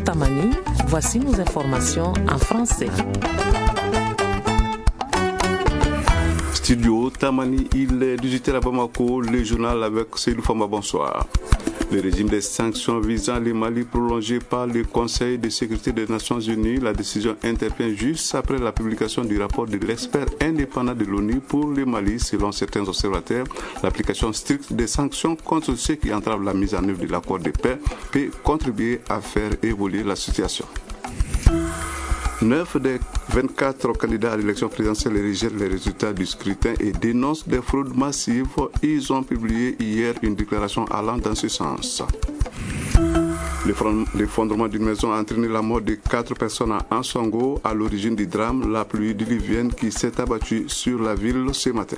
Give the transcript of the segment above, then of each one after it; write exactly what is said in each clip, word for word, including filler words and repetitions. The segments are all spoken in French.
Tamani, voici nos informations en français. Studio Tamani, il est dix-huit heures à Bamako, le journal avec Seydou Fama, bonsoir. Le régime des sanctions visant le Mali prolongé par le Conseil de sécurité des Nations Unies, la décision intervient juste après la publication du rapport de l'expert indépendant de l'ONU pour le Mali. Selon certains observateurs, l'application stricte des sanctions contre ceux qui entravent la mise en œuvre de l'accord de paix peut contribuer à faire évoluer la situation. Neuf des vingt-quatre candidats à l'élection présidentielle rejettent les résultats du scrutin et dénoncent des fraudes massives. Ils ont publié hier une déclaration allant dans ce sens. L'effondrement d'une maison a entraîné la mort de quatre personnes à Ansongo, à l'origine du drame, la pluie diluvienne qui s'est abattue sur la ville ce matin.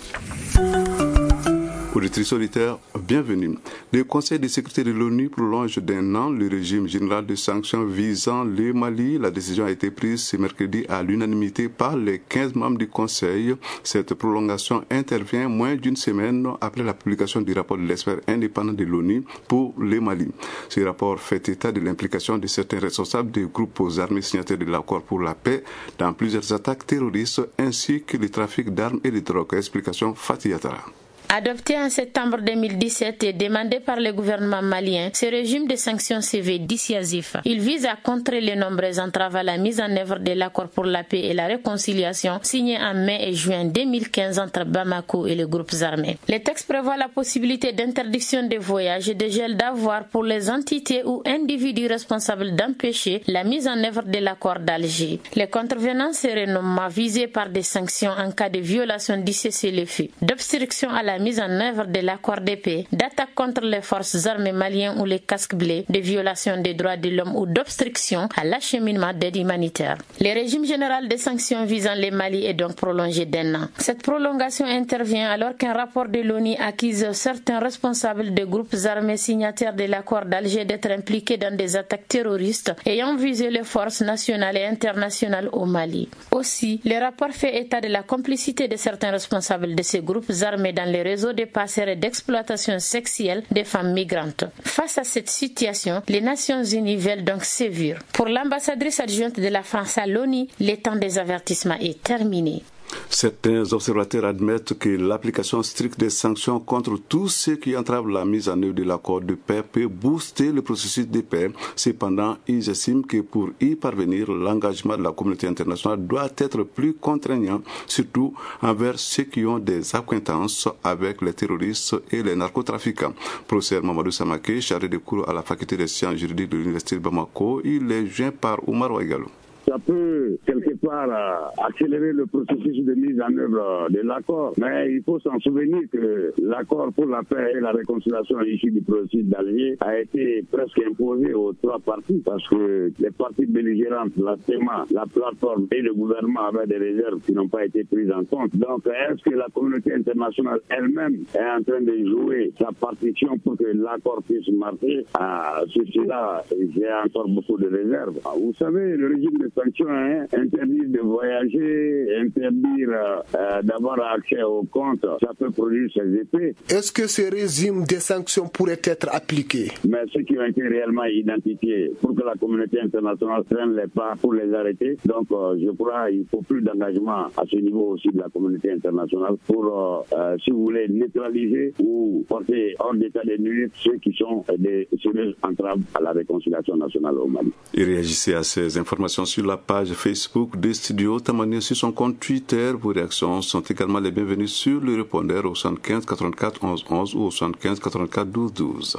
Auditrices solitaires, bienvenue. Le Conseil de sécurité de l'ONU prolonge d'un an le régime général de sanctions visant le Mali. La décision a été prise ce mercredi à l'unanimité par les quinze membres du Conseil. Cette prolongation intervient moins d'une semaine après la publication du rapport de l'expert indépendant de l'ONU pour le Mali. Ce rapport fait état de l'implication de certains responsables des groupes armés signataires de l'accord pour la paix dans plusieurs attaques terroristes ainsi que le trafic d'armes et de drogue. Explication Fatih Yatara. Adopté en septembre deux mille dix-sept et demandé par le gouvernement malien, ce régime de sanctions se veut dissuasif. Il vise à contrer les nombreuses entraves à la mise en œuvre de l'accord pour la paix et la réconciliation signé en mai et juin deux mille quinze entre Bamako et les groupes armés. Le texte prévoit la possibilité d'interdiction de voyage et de gel d'avoirs pour les entités ou individus responsables d'empêcher la mise en œuvre de l'accord d'Alger. Les contrevenants seraient nommément visés par des sanctions en cas de violation du cessez-le-feu, d'obstruction à la mise en œuvre de l'accord de paix, d'attaque contre les forces armées maliennes ou les casques bleus, de violation des droits de l'homme ou d'obstruction à l'acheminement d'aide humanitaire. Le régime général des sanctions visant le Mali est donc prolongé d'un an. Cette prolongation intervient alors qu'un rapport de l'ONU accuse certains responsables de groupes armés signataires de l'accord d'Alger d'être impliqués dans des attaques terroristes ayant visé les forces nationales et internationales au Mali. Aussi, le rapport fait état de la complicité de certains responsables de ces groupes armés dans les réseau de passeurs et d'exploitation sexuelle des femmes migrantes. Face à cette situation, les Nations Unies veulent donc sévir. Pour l'ambassadrice adjointe de la France à l'ONU, le temps des avertissements est terminé. Certains observateurs admettent que l'application stricte des sanctions contre tous ceux qui entravent la mise en œuvre de l'accord de paix peut booster le processus de paix. Cependant, ils estiment que pour y parvenir, l'engagement de la communauté internationale doit être plus contraignant, surtout envers ceux qui ont des acquaintances avec les terroristes et les narcotrafiquants. Professeur Mamadou Samaké, chargé de cours à la faculté des sciences juridiques de l'Université de Bamako, il est joint par Oumar Ouaïgalou. Ça peut quelque part euh, accélérer le processus de mise en œuvre de l'accord. Mais il faut s'en souvenir que l'accord pour la paix et la réconciliation issu du processus d'Alger a été presque imposé aux trois parties parce que les parties belligérantes, la C E M A, la plateforme et le gouvernement avaient des réserves qui n'ont pas été prises en compte. Donc est-ce que la communauté internationale elle-même est en train de jouer sa partition pour que l'accord puisse marcher? Ah, sur cela, j'ai encore beaucoup de réserves. Ah, vous savez, le régime de sanctions, hein, interdire de voyager, interdire euh, d'avoir accès aux comptes, ça peut produire ses effets. Est-ce que ce régime des sanctions pourrait être appliqué? Mais ceux qui ont été réellement identifiés pour que la communauté internationale prenne les pas pour les arrêter. Donc, euh, je crois qu'il faut plus d'engagement à ce niveau aussi de la communauté internationale pour, euh, euh, si vous voulez, neutraliser ou porter hors d'état de nuire ceux qui sont des sérieuses entraves à la réconciliation nationale au Mali. Et réagissez à ces informations sur la page Facebook de Studio Tamani, sur son compte Twitter. Vos réactions sont également les bienvenues sur le répondeur au soixante-quinze quatre-vingt-quatre onze onze ou au soixante-quinze quatre-vingt-quatre douze douze.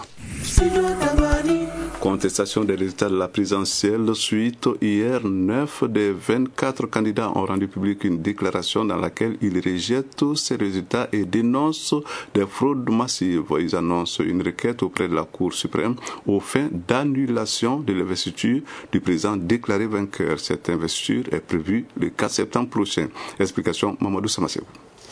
Contestation des résultats de la présidentielle suite. Hier, neuf des vingt-quatre candidats ont rendu public une déclaration dans laquelle ils rejettent ces résultats et dénoncent des fraudes massives. Ils annoncent une requête auprès de la Cour suprême aux fins d'annulation de l'investiture du président déclaré vainqueur. Cette investiture est prévue le quatre septembre prochain. Explication Mamadou Samassou.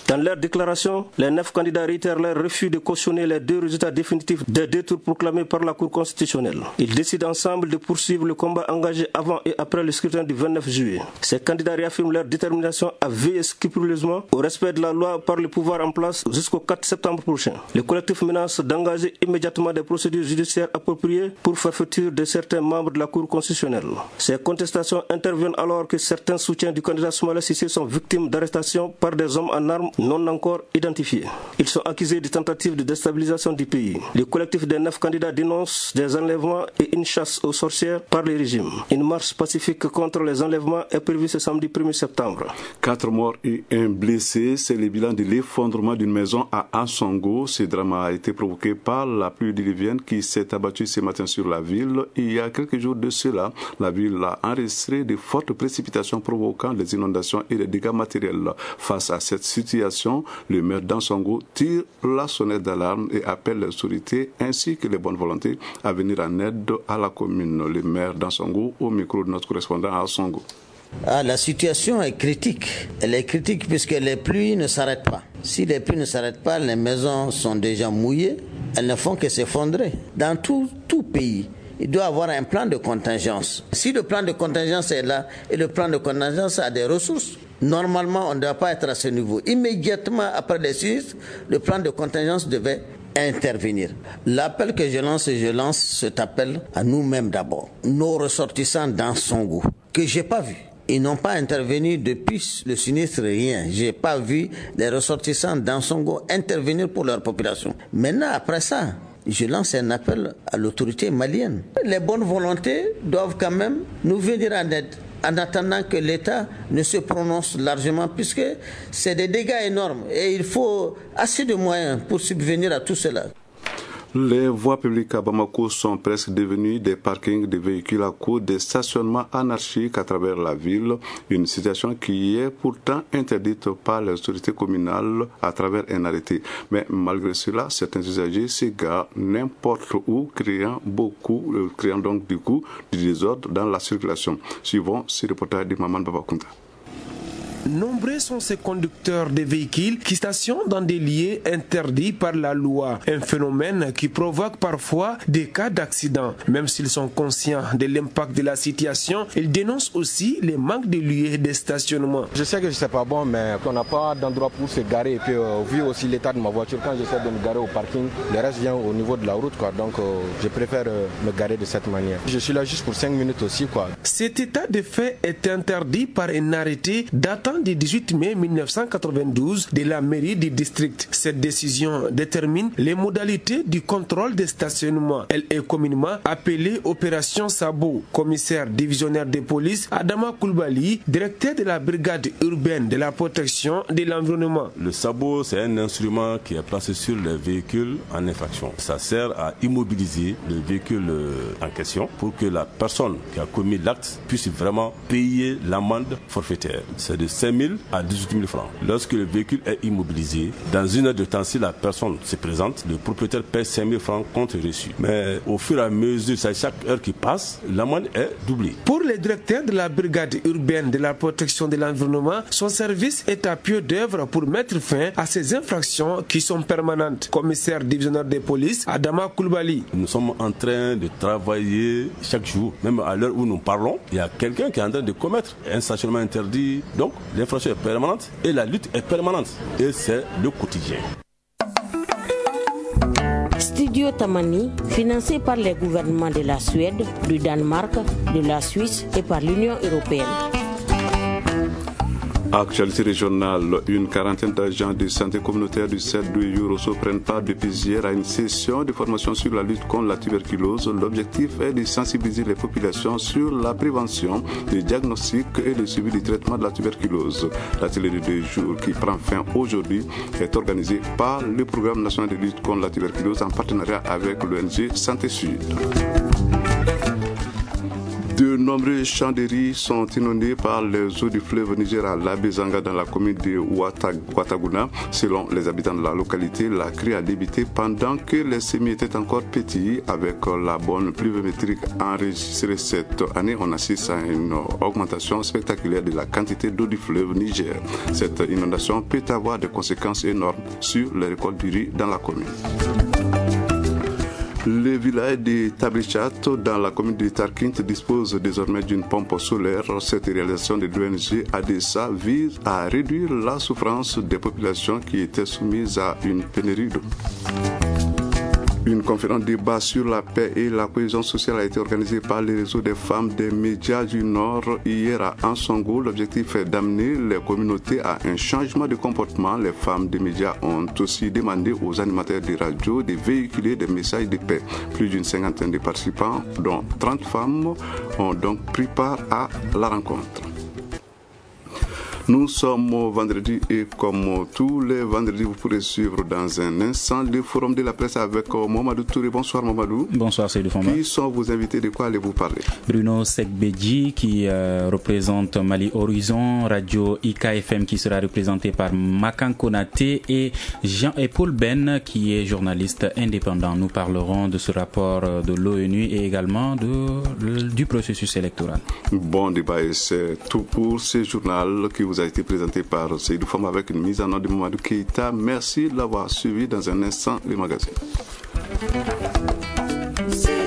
Dans leur déclaration, les neuf candidats réitèrent leur refus de cautionner les deux résultats définitifs des deux tours proclamés par la Cour constitutionnelle. Ils décident ensemble de poursuivre le combat engagé avant et après le scrutin du vingt-neuf juillet. Ces candidats réaffirment leur détermination à veiller scrupuleusement au respect de la loi par le pouvoir en place jusqu'au quatre septembre prochain. Le collectif menace d'engager immédiatement des procédures judiciaires appropriées pour forfaiture de certains membres de la Cour constitutionnelle. Ces contestations interviennent alors que certains soutiens du candidat Soumaïla Cissé sont victimes d'arrestations par des hommes en armes non encore identifiés. Ils sont accusés de tentatives de déstabilisation du pays. Le collectif des neuf candidats dénonce des enlèvements et une chasse aux sorcières par le régime. Une marche pacifique contre les enlèvements est prévue ce samedi premier septembre. Quatre morts et un blessé, c'est le bilan de l'effondrement d'une maison à Ansongo. Ce drame a été provoqué par la pluie diluvienne qui s'est abattue ce matin sur la ville. Il y a quelques jours de cela, la ville a enregistré de fortes précipitations provoquant des inondations et des dégâts matériels. Face à cette situation, le maire d'Ansongo tire la sonnette d'alarme et appelle les autorités ainsi que les bonnes volontés à venir en aide à la commune. Le maire d'Ansongo au micro de notre correspondant à Ansongo. Ah, la situation est critique. Elle est critique puisque les pluies ne s'arrêtent pas. Si les pluies ne s'arrêtent pas, les maisons sont déjà mouillées. Elles ne font que s'effondrer. Dans tout, tout pays, il doit y avoir un plan de contingence. Si le plan de contingence est là et le plan de contingence a des ressources, normalement, on ne doit pas être à ce niveau. Immédiatement après les sinistres, le plan de contingence devait intervenir. L'appel que je lance, je lance cet appel à nous-mêmes d'abord. Nos ressortissants d'Ansongo, que je n'ai pas vus. Ils n'ont pas intervenu depuis le sinistre, rien. Je n'ai pas vu les ressortissants d'Ansongo intervenir pour leur population. Maintenant, après ça, je lance un appel à l'autorité malienne. Les bonnes volontés doivent quand même nous venir en aide, en attendant que l'État ne se prononce largement, puisque c'est des dégâts énormes et il faut assez de moyens pour subvenir à tout cela. Les voies publiques à Bamako sont presque devenues des parkings de véhicules à cause des stationnements anarchiques à travers la ville, une situation qui est pourtant interdite par les autorités communales à travers un arrêté. Mais malgré cela, certains usagers s'égarent n'importe où, créant beaucoup, créant donc du coup du désordre dans la circulation. Suivons ce reportage de Maman Babakounta. Nombreux sont ces conducteurs de véhicules qui stationnent dans des lieux interdits par la loi. Un phénomène qui provoque parfois des cas d'accident. Même s'ils sont conscients de l'impact de la situation, ils dénoncent aussi les manques de lieux de stationnement. Je sais que ce n'est pas bon, mais on n'a pas d'endroit pour se garer. Et puis, euh, vu aussi l'état de ma voiture, quand j'essaie de me garer au parking, le reste vient au niveau de la route, quoi. Donc, euh, je préfère euh, me garer de cette manière. Je suis là juste pour cinq minutes aussi, quoi. Cet état de fait est interdit par un arrêté datant du dix-huit mai mille neuf cent quatre-vingt-douze de la mairie du district. Cette décision détermine les modalités du contrôle des stationnements. Elle est communément appelée Opération Sabo. Commissaire divisionnaire de police Adama Koulibaly, directeur de la brigade urbaine de la protection de l'environnement. Le Sabo, c'est un instrument qui est placé sur les véhicules en infraction. Ça sert à immobiliser le véhicule en question pour que la personne qui a commis l'acte puisse vraiment payer l'amende forfaitaire. C'est de cinq mille à dix-huit mille francs. Lorsque le véhicule est immobilisé, dans une heure de temps, si la personne se présente, le propriétaire paie cinq mille francs compte reçu. Mais au fur et à mesure, à chaque heure qui passe, l'amende est doublée. Pour le directeur de la brigade urbaine de la protection de l'environnement, son service est à pied d'œuvre pour mettre fin à ces infractions qui sont permanentes. Commissaire divisionnaire de police, Adama Koulibaly. Nous sommes en train de travailler chaque jour. Même à l'heure où nous parlons, il y a quelqu'un qui est en train de commettre un stationnement interdit. Donc, l'infraction est permanente et la lutte est permanente. Et c'est le quotidien. Studio Tamani, financé par les gouvernements de la Suède, du Danemark, de la Suisse et par l'Union européenne. Actualité régionale, une quarantaine d'agents de santé communautaire du C E D de Yorosso prennent part depuis hier à une session de formation sur la lutte contre la tuberculose. L'objectif est de sensibiliser les populations sur la prévention, le diagnostic et le suivi du traitement de la tuberculose. L'atelier de deux jours qui prend fin aujourd'hui est organisé par le Programme national de lutte contre la tuberculose en partenariat avec l'O N G Santé Sud. De nombreux champs de riz sont inondés par les eaux du fleuve Niger à Labezanga dans la commune de Ouattaguna. Selon les habitants de la localité, la crue a débuté pendant que les semis étaient encore petits. Avec la bonne pluviométrique enregistrée cette année, on assiste à une augmentation spectaculaire de la quantité d'eau du fleuve Niger. Cette inondation peut avoir des conséquences énormes sur les récoltes du riz dans la commune. Le village de Tabrichat, dans la commune de Tarkint, dispose désormais d'une pompe solaire. Cette réalisation de l'O N G A D E S A vise à réduire la souffrance des populations qui étaient soumises à une pénurie d'eau. Une conférence débat sur la paix et la cohésion sociale a été organisée par le réseau des femmes des médias du Nord hier à Ansongo. L'objectif est d'amener les communautés à un changement de comportement. Les femmes des médias ont aussi demandé aux animateurs de radio de véhiculer des messages de paix. Plus d'une cinquantaine de participants, dont trente femmes, ont donc pris part à la rencontre. Nous sommes vendredi et comme tous les vendredis, vous pourrez suivre dans un instant le forum de la presse avec Mamadou Touré. Bonsoir Mamadou. Bonsoir Seydou Famba. Qui sont vos invités? De quoi allez-vous parler? Bruno Sekbedji qui euh, représente Mali Horizon, Radio I K F M qui sera représenté par Makan Konaté et Jean et Paul Ben qui est journaliste indépendant. Nous parlerons de ce rapport de l'ONU et également de, du processus électoral. Bon débat et c'est tout pour ce journal qui vous a été présenté par Seydou Fama avec une mise en ordre de Mamadou Keïta. Merci de l'avoir suivi. Dans un instant, les magazines.